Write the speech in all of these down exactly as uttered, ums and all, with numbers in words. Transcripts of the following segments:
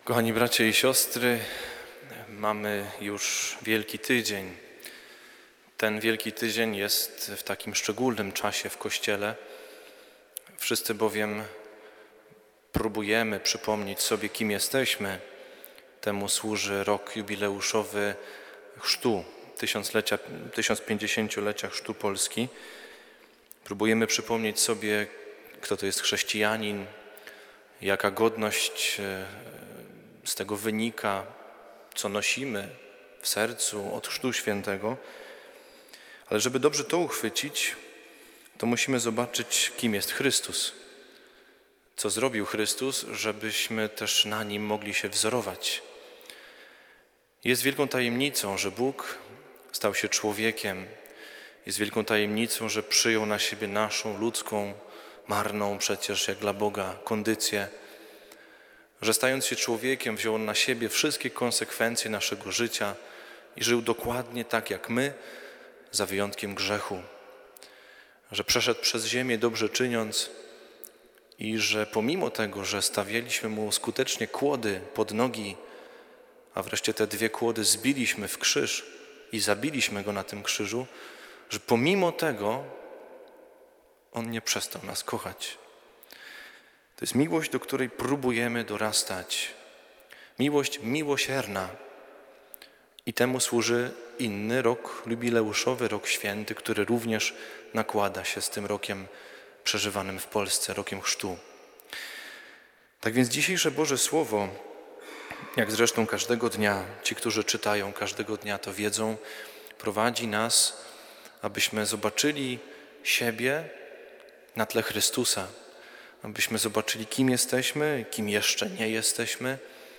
Kochani bracia i siostry, mamy już Wielki Tydzień. Ten Wielki Tydzień jest w takim szczególnym czasie w Kościele. Wszyscy bowiem próbujemy przypomnieć sobie, kim jesteśmy. Temu służy rok jubileuszowy chrztu, tysiąclecia, tysiącpięćdziesięciolecia chrztu Polski. Próbujemy przypomnieć sobie, kto to jest chrześcijanin, jaka godność z tego wynika, co nosimy w sercu od Chrztu Świętego. Ale żeby dobrze to uchwycić, to musimy zobaczyć, kim jest Chrystus. Co zrobił Chrystus, żebyśmy też na Nim mogli się wzorować. Jest wielką tajemnicą, że Bóg stał się człowiekiem. Jest wielką tajemnicą, że przyjął na siebie naszą ludzką, marną przecież jak dla Boga kondycję. Że stając się człowiekiem, wziął na siebie wszystkie konsekwencje naszego życia i żył dokładnie tak jak my, za wyjątkiem grzechu. Że przeszedł przez ziemię dobrze czyniąc i że pomimo tego, że stawialiśmy Mu skutecznie kłody pod nogi, a wreszcie te dwie kłody zbiliśmy w krzyż i zabiliśmy Go na tym krzyżu, że pomimo tego On nie przestał nas kochać. To jest miłość, do której próbujemy dorastać. Miłość miłosierna. I temu służy inny rok jubileuszowy, rok święty, który również nakłada się z tym rokiem przeżywanym w Polsce, rokiem chrztu. Tak więc dzisiejsze Boże Słowo, jak zresztą każdego dnia, ci, którzy czytają każdego dnia, to wiedzą, prowadzi nas, abyśmy zobaczyli siebie na tle Chrystusa. Abyśmy zobaczyli, kim jesteśmy, kim jeszcze nie jesteśmy.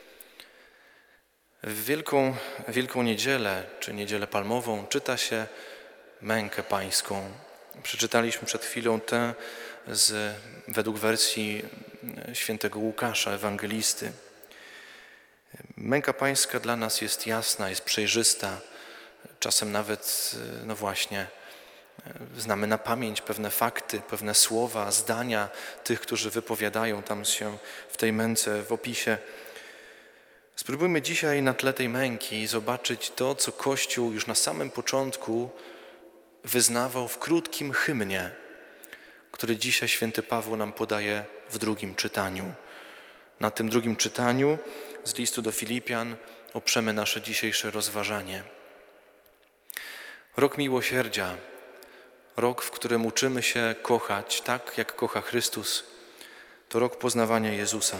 W Wielką, Wielką Niedzielę, czy Niedzielę Palmową, czyta się mękę pańską. Przeczytaliśmy przed chwilą tę z, według wersji świętego Łukasza, ewangelisty. Męka pańska dla nas jest jasna, jest przejrzysta. Czasem nawet, no właśnie, znamy na pamięć pewne fakty, pewne słowa, zdania tych, którzy wypowiadają tam się w tej męce, w opisie. Spróbujmy dzisiaj na tle tej męki zobaczyć to, co Kościół już na samym początku wyznawał w krótkim hymnie, który dzisiaj święty Paweł nam podaje w drugim czytaniu. Na tym drugim czytaniu z listu do Filipian oprzemy nasze dzisiejsze rozważanie. Rok miłosierdzia. Rok, w którym uczymy się kochać tak, jak kocha Chrystus, to rok poznawania Jezusa.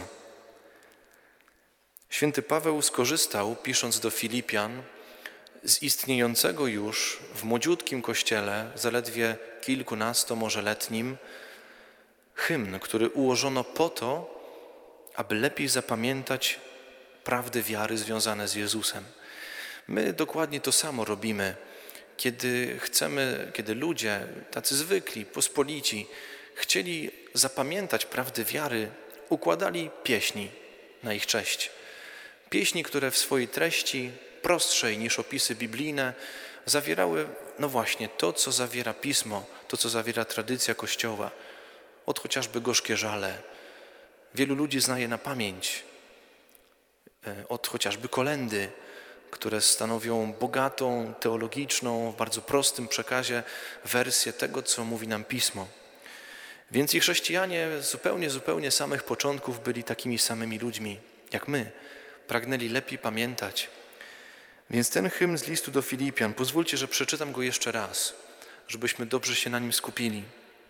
Święty Paweł skorzystał, pisząc do Filipian, z istniejącego już w młodziutkim kościele, zaledwie kilkunasto, może letnim, hymn, który ułożono po to, aby lepiej zapamiętać prawdy wiary związane z Jezusem. My dokładnie to samo robimy. Kiedy chcemy, kiedy ludzie, tacy zwykli, pospolici, chcieli zapamiętać prawdy wiary, układali pieśni na ich cześć. Pieśni, które w swojej treści, prostszej niż opisy biblijne, zawierały, no właśnie, to, co zawiera Pismo, to, co zawiera tradycja Kościoła. Od chociażby gorzkie żale. Wielu ludzi zna je na pamięć. Od chociażby kolędy, które stanowią bogatą, teologiczną, w bardzo prostym przekazie wersję tego, co mówi nam Pismo. Więc i chrześcijanie zupełnie, zupełnie samych początków byli takimi samymi ludźmi, jak my. Pragnęli lepiej pamiętać. Więc ten hymn z listu do Filipian, pozwólcie, że przeczytam go jeszcze raz, żebyśmy dobrze się na nim skupili.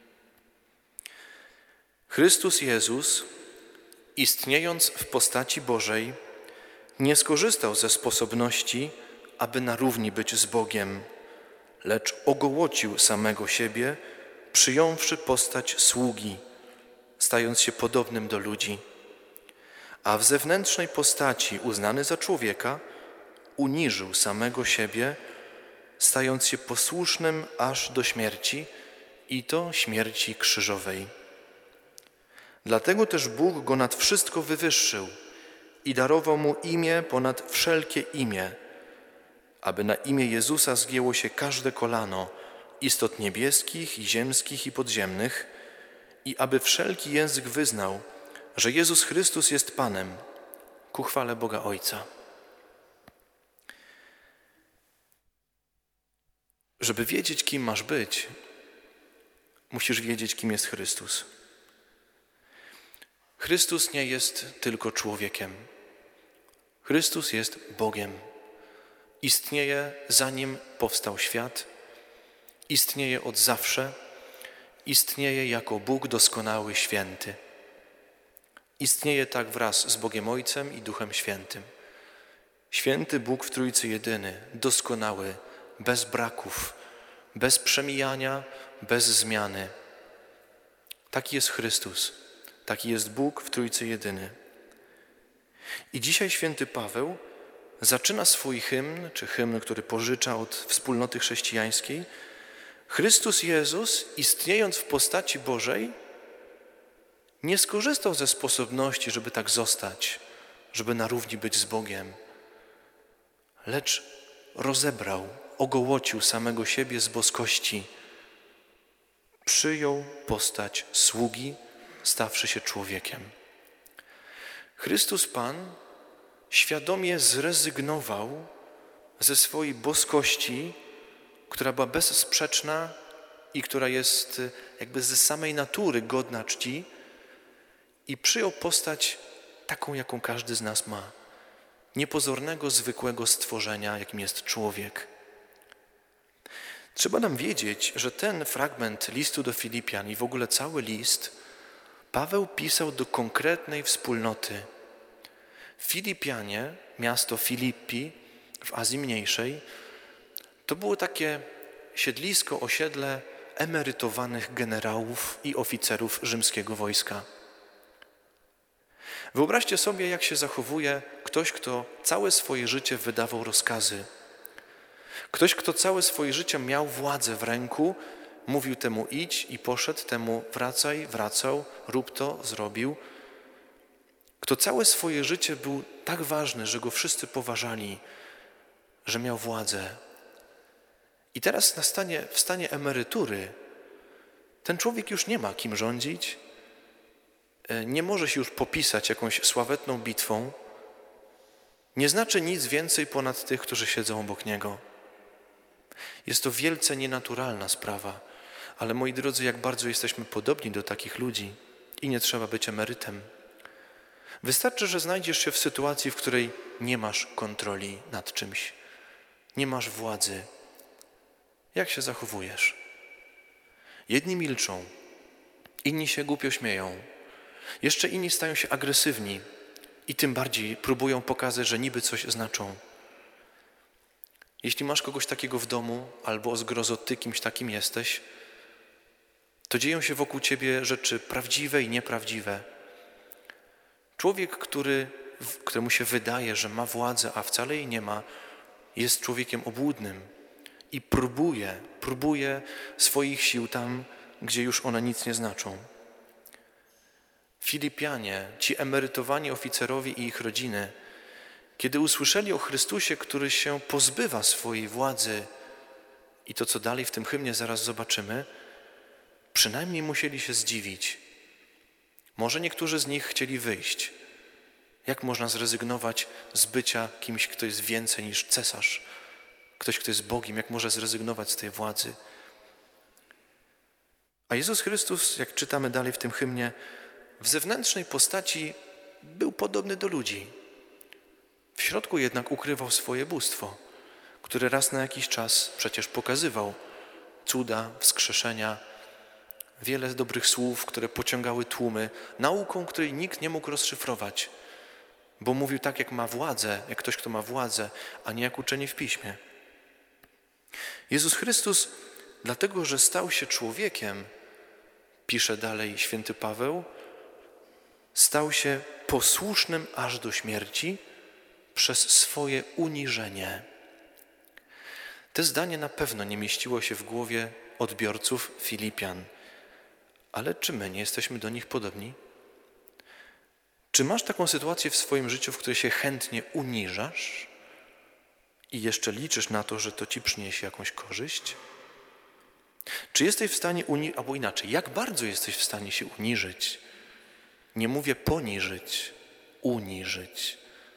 Chrystus Jezus, istniejąc w postaci Bożej, nie skorzystał ze sposobności, aby na równi być z Bogiem, lecz ogołocił samego siebie, przyjąwszy postać sługi, stając się podobnym do ludzi. A w zewnętrznej postaci, uznany za człowieka, uniżył samego siebie, stając się posłusznym aż do śmierci, i to śmierci krzyżowej. Dlatego też Bóg go nad wszystko wywyższył i darował mu imię ponad wszelkie imię, aby na imię Jezusa zgięło się każde kolano istot niebieskich i ziemskich i podziemnych i aby wszelki język wyznał, że Jezus Chrystus jest Panem, ku chwale Boga Ojca. Żeby wiedzieć, kim masz być, musisz wiedzieć, kim jest Chrystus. Chrystus nie jest tylko człowiekiem. Chrystus jest Bogiem. Istnieje zanim powstał świat, istnieje od zawsze, istnieje jako Bóg doskonały, święty. Istnieje tak wraz z Bogiem Ojcem i Duchem Świętym. Święty Bóg w Trójcy jedyny, doskonały, bez braków, bez przemijania, bez zmiany. Taki jest Chrystus, taki jest Bóg w Trójcy jedyny. I dzisiaj święty Paweł zaczyna swój hymn, czy hymn, który pożycza od wspólnoty chrześcijańskiej. Chrystus Jezus, istniejąc w postaci Bożej, nie skorzystał ze sposobności, żeby tak zostać, żeby na równi być z Bogiem, lecz rozebrał, ogołocił samego siebie z boskości. Przyjął postać sługi, stawszy się człowiekiem. Chrystus Pan świadomie zrezygnował ze swojej boskości, która była bezsprzeczna i która jest jakby ze samej natury godna czci, i przyjął postać taką, jaką każdy z nas ma. Niepozornego, zwykłego stworzenia, jakim jest człowiek. Trzeba nam wiedzieć, że ten fragment listu do Filipian i w ogóle cały list Paweł pisał do konkretnej wspólnoty. Filipianie, miasto Filippi w Azji Mniejszej, to było takie siedlisko, osiedle emerytowanych generałów i oficerów rzymskiego wojska. Wyobraźcie sobie, jak się zachowuje ktoś, kto całe swoje życie wydawał rozkazy. Ktoś, kto całe swoje życie miał władzę w ręku, mówił temu idź i poszedł, temu wracaj, wracał, rób to, zrobił. Kto całe swoje życie był tak ważny, że go wszyscy poważali, że miał władzę. I teraz na stanie, w stanie emerytury ten człowiek już nie ma kim rządzić, nie może się już popisać jakąś sławetną bitwą, nie znaczy nic więcej ponad tych, którzy siedzą obok niego. Jest to wielce nienaturalna sprawa, ale moi drodzy, jak bardzo jesteśmy podobni do takich ludzi i nie trzeba być emerytem. Wystarczy, że znajdziesz się w sytuacji, w której nie masz kontroli nad czymś, nie masz władzy. Jak się zachowujesz? Jedni milczą, inni się głupio śmieją, jeszcze inni stają się agresywni i tym bardziej próbują pokazać, że niby coś znaczą. Jeśli masz kogoś takiego w domu albo o zgrozo ty kimś takim jesteś, to dzieją się wokół ciebie rzeczy prawdziwe i nieprawdziwe. Człowiek, który, któremu się wydaje, że ma władzę, a wcale jej nie ma, jest człowiekiem obłudnym i próbuje, próbuje swoich sił tam, gdzie już one nic nie znaczą. Filipianie, ci emerytowani oficerowie i ich rodziny, kiedy usłyszeli o Chrystusie, który się pozbywa swojej władzy i to, co dalej w tym hymnie zaraz zobaczymy, przynajmniej musieli się zdziwić. Może niektórzy z nich chcieli wyjść. Jak można zrezygnować z bycia kimś, kto jest więcej niż cesarz? Ktoś, kto jest Bogiem, jak może zrezygnować z tej władzy? A Jezus Chrystus, jak czytamy dalej w tym hymnie, w zewnętrznej postaci był podobny do ludzi. W środku jednak ukrywał swoje bóstwo, które raz na jakiś czas przecież pokazywał cuda, wskrzeszenia, wiele dobrych słów, które pociągały tłumy, nauką, której nikt nie mógł rozszyfrować, bo mówił tak, jak ma władzę, jak ktoś, kto ma władzę, a nie jak uczeni w Piśmie. Jezus Chrystus, dlatego że stał się człowiekiem, pisze dalej święty Paweł, stał się posłusznym aż do śmierci przez swoje uniżenie. To zdanie na pewno nie mieściło się w głowie odbiorców Filipian. Ale czy my nie jesteśmy do nich podobni? Czy masz taką sytuację w swoim życiu, w której się chętnie uniżasz i jeszcze liczysz na to, że to ci przyniesie jakąś korzyść? Czy jesteś w stanie, uni- albo inaczej, jak bardzo jesteś w stanie się uniżyć? Nie mówię poniżyć, uniżyć.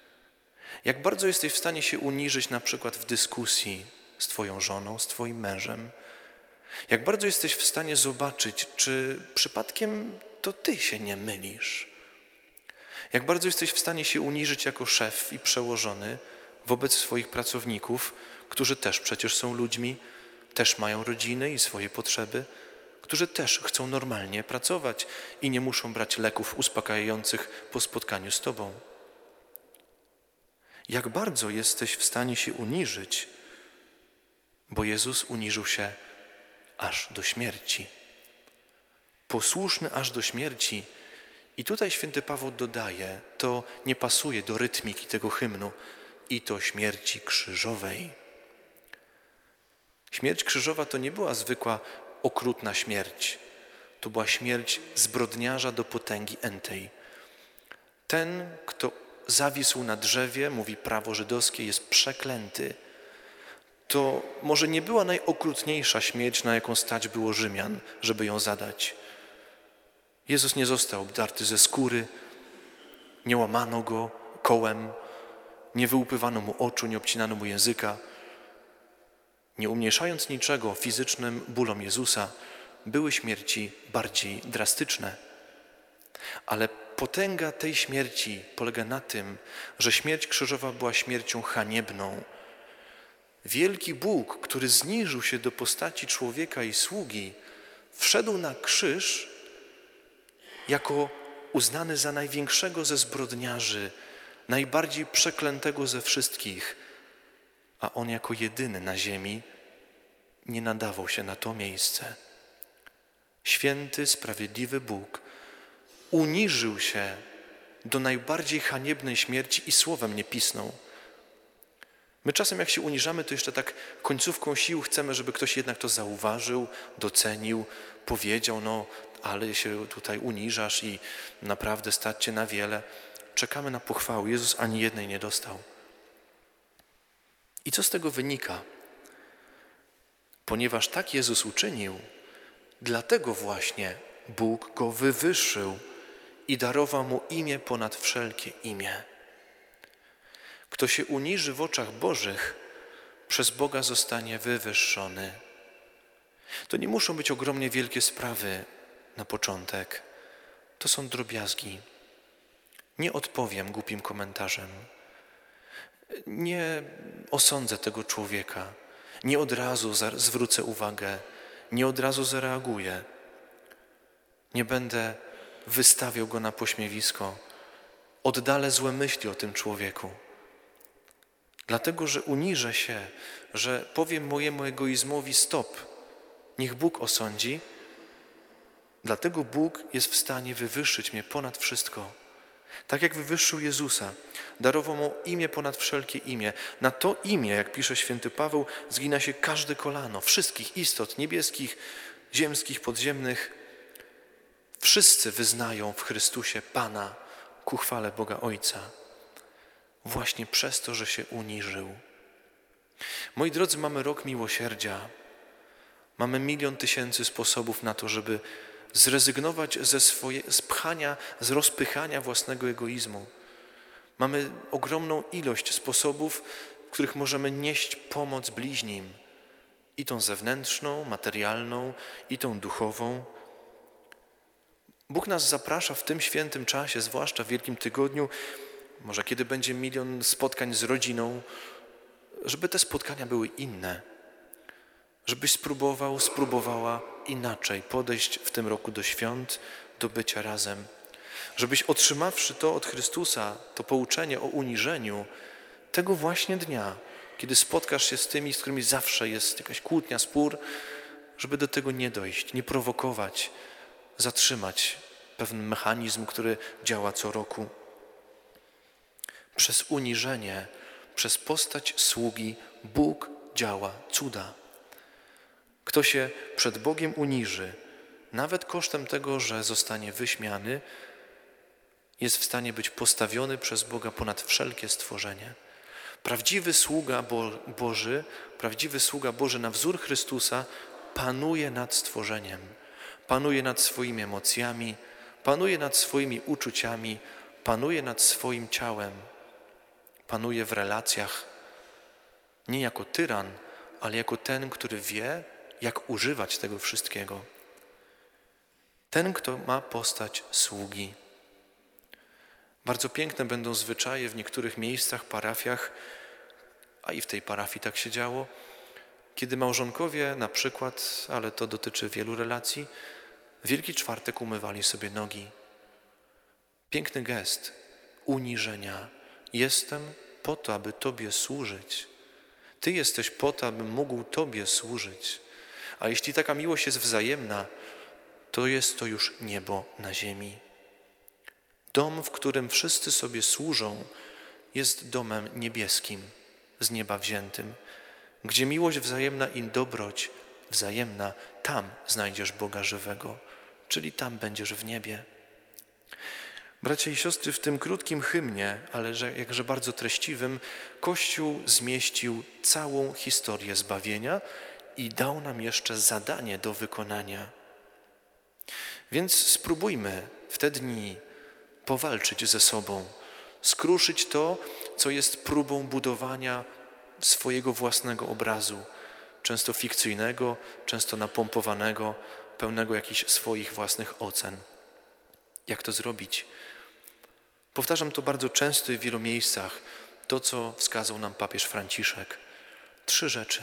Jak bardzo jesteś w stanie się uniżyć na przykład w dyskusji z twoją żoną, z twoim mężem? Jak bardzo jesteś w stanie zobaczyć, czy przypadkiem to ty się nie mylisz? Jak bardzo jesteś w stanie się uniżyć jako szef i przełożony wobec swoich pracowników, którzy też przecież są ludźmi, też mają rodziny i swoje potrzeby, którzy też chcą normalnie pracować i nie muszą brać leków uspokajających po spotkaniu z tobą? Jak bardzo jesteś w stanie się uniżyć, bo Jezus uniżył się aż do śmierci. Posłuszny aż do śmierci. I tutaj święty Paweł dodaje, to nie pasuje do rytmiki tego hymnu, i to śmierci krzyżowej. Śmierć krzyżowa to nie była zwykła, okrutna śmierć. To była śmierć zbrodniarza do potęgi entej. Ten, kto zawisł na drzewie, mówi prawo żydowskie, jest przeklęty. To może nie była najokrutniejsza śmierć, na jaką stać było Rzymian, żeby ją zadać. Jezus nie został obdarty ze skóry, nie łamano go kołem, nie wyłupywano mu oczu, nie obcinano mu języka. Nie umniejszając niczego fizycznym bólom Jezusa, były śmierci bardziej drastyczne. Ale potęga tej śmierci polega na tym, że śmierć krzyżowa była śmiercią haniebną. Wielki Bóg, który zniżył się do postaci człowieka i sługi, wszedł na krzyż jako uznany za największego ze zbrodniarzy, najbardziej przeklętego ze wszystkich, a on jako jedyny na ziemi nie nadawał się na to miejsce. Święty, sprawiedliwy Bóg uniżył się do najbardziej haniebnej śmierci i słowem nie pisnął. My czasem jak się uniżamy, to jeszcze tak końcówką sił chcemy, żeby ktoś jednak to zauważył, docenił, powiedział, no ale się tutaj uniżasz i naprawdę stać cię na wiele. Czekamy na pochwały. Jezus ani jednej nie dostał. I co z tego wynika? Ponieważ tak Jezus uczynił, dlatego właśnie Bóg go wywyższył i darował mu imię ponad wszelkie imię. Kto się uniży w oczach Bożych, przez Boga zostanie wywyższony. To nie muszą być ogromnie wielkie sprawy na początek. To są drobiazgi. Nie odpowiem głupim komentarzem. Nie osądzę tego człowieka. Nie od razu zwrócę uwagę. Nie od razu zareaguję. Nie będę wystawiał go na pośmiewisko. Oddalę złe myśli o tym człowieku. Dlatego, że uniżę się, że powiem mojemu egoizmowi stop. Niech Bóg osądzi. Dlatego Bóg jest w stanie wywyższyć mnie ponad wszystko. Tak jak wywyższył Jezusa, darował mu imię ponad wszelkie imię. Na to imię, jak pisze święty Paweł, zgina się każde kolano, wszystkich istot niebieskich, ziemskich, podziemnych. Wszyscy wyznają w Chrystusie Pana ku chwale Boga Ojca. Właśnie przez to, że się uniżył. Moi drodzy, mamy rok miłosierdzia. Mamy milion tysięcy sposobów na to, żeby zrezygnować ze swoje, z pchania, z rozpychania własnego egoizmu. Mamy ogromną ilość sposobów, w których możemy nieść pomoc bliźnim. I tą zewnętrzną, materialną, i tą duchową. Bóg nas zaprasza w tym świętym czasie, zwłaszcza w Wielkim Tygodniu, może kiedy będzie milion spotkań z rodziną, żeby te spotkania były inne. Żebyś spróbował, spróbowała inaczej podejść w tym roku do świąt, do bycia razem. Żebyś otrzymawszy to od Chrystusa, to pouczenie o uniżeniu, tego właśnie dnia, kiedy spotkasz się z tymi, z którymi zawsze jest jakaś kłótnia, spór, żeby do tego nie dojść, nie prowokować, zatrzymać pewien mechanizm, który działa co roku. Przez uniżenie, przez postać sługi Bóg działa cuda. Kto się przed Bogiem uniży, nawet kosztem tego, że zostanie wyśmiany, jest w stanie być postawiony przez Boga ponad wszelkie stworzenie. Prawdziwy sługa Bo- Boży, prawdziwy sługa Boży na wzór Chrystusa panuje nad stworzeniem, panuje nad swoimi emocjami, panuje nad swoimi uczuciami, panuje nad swoim ciałem. Panuje w relacjach nie jako tyran, ale jako ten, który wie, jak używać tego wszystkiego. Ten, kto ma postać sługi. Bardzo piękne będą zwyczaje w niektórych miejscach, parafiach, a i w tej parafii tak się działo, kiedy małżonkowie na przykład, ale to dotyczy wielu relacji, w Wielki Czwartek umywali sobie nogi. Piękny gest uniżenia. Jestem po to, aby Tobie służyć. Ty jesteś po to, abym mógł Tobie służyć. A jeśli taka miłość jest wzajemna, to jest to już niebo na ziemi. Dom, w którym wszyscy sobie służą, jest domem niebieskim, z nieba wziętym. Gdzie miłość wzajemna i dobroć wzajemna, tam znajdziesz Boga żywego, czyli tam będziesz w niebie. Bracia i siostry, w tym krótkim hymnie, ale że, jakże bardzo treściwym, Kościół zmieścił całą historię zbawienia i dał nam jeszcze zadanie do wykonania. Więc spróbujmy w te dni powalczyć ze sobą, skruszyć to, co jest próbą budowania swojego własnego obrazu, często fikcyjnego, często napompowanego, pełnego jakichś swoich własnych ocen. Jak to zrobić? Powtarzam to bardzo często i w wielu miejscach, to co wskazał nam papież Franciszek. Trzy rzeczy.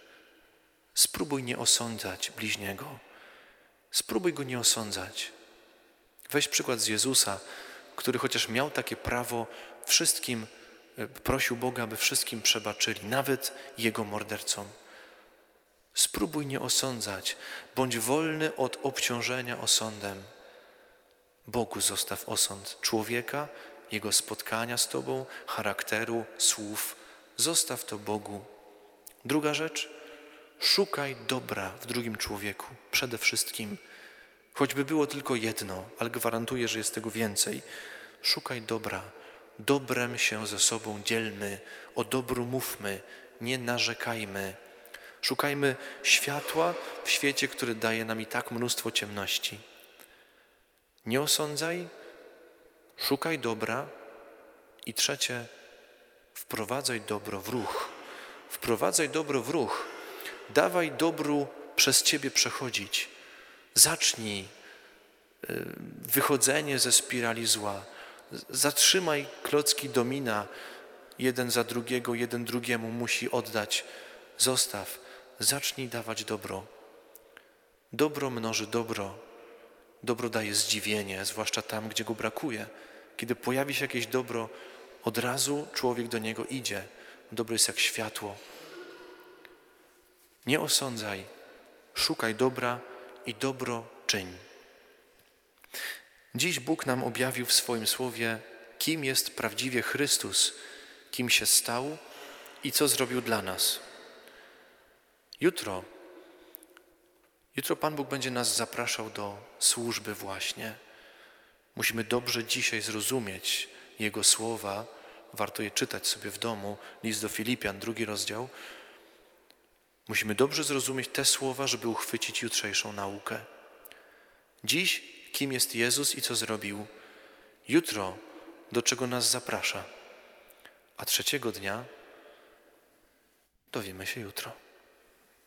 Spróbuj nie osądzać bliźniego. Spróbuj go nie osądzać. Weź przykład z Jezusa, który chociaż miał takie prawo, wszystkim prosił Boga, aby wszystkim przebaczyli, nawet jego mordercom. Spróbuj nie osądzać, bądź wolny od obciążenia osądem. Bogu zostaw osąd człowieka, jego spotkania z Tobą, charakteru, słów. Zostaw to Bogu. Druga rzecz, szukaj dobra w drugim człowieku, przede wszystkim. Choćby było tylko jedno, ale gwarantuję, że jest tego więcej. Szukaj dobra. Dobrem się ze sobą dzielmy, o dobru mówmy, nie narzekajmy. Szukajmy światła w świecie, który daje nam i tak mnóstwo ciemności. Nie osądzaj, szukaj dobra i trzecie, wprowadzaj dobro w ruch. Wprowadzaj dobro w ruch. Dawaj dobru przez Ciebie przechodzić. Zacznij wychodzenie ze spirali zła. Zatrzymaj klocki domina. Jeden za drugiego, jeden drugiemu musi oddać. Zostaw. Zacznij dawać dobro. Dobro mnoży dobro. Dobro daje zdziwienie, zwłaszcza tam, gdzie go brakuje. Kiedy pojawi się jakieś dobro, od razu człowiek do niego idzie. Dobro jest jak światło. Nie osądzaj, szukaj dobra i dobro czyń. Dziś Bóg nam objawił w swoim słowie, kim jest prawdziwie Chrystus, kim się stał i co zrobił dla nas. Jutro, jutro Pan Bóg będzie nas zapraszał do służby właśnie. Musimy dobrze dzisiaj zrozumieć Jego słowa. Warto je czytać sobie w domu. List do Filipian, drugi rozdział. Musimy dobrze zrozumieć te słowa, żeby uchwycić jutrzejszą naukę. Dziś, kim jest Jezus i co zrobił. Jutro, do czego nas zaprasza. A trzeciego dnia dowiemy się jutro.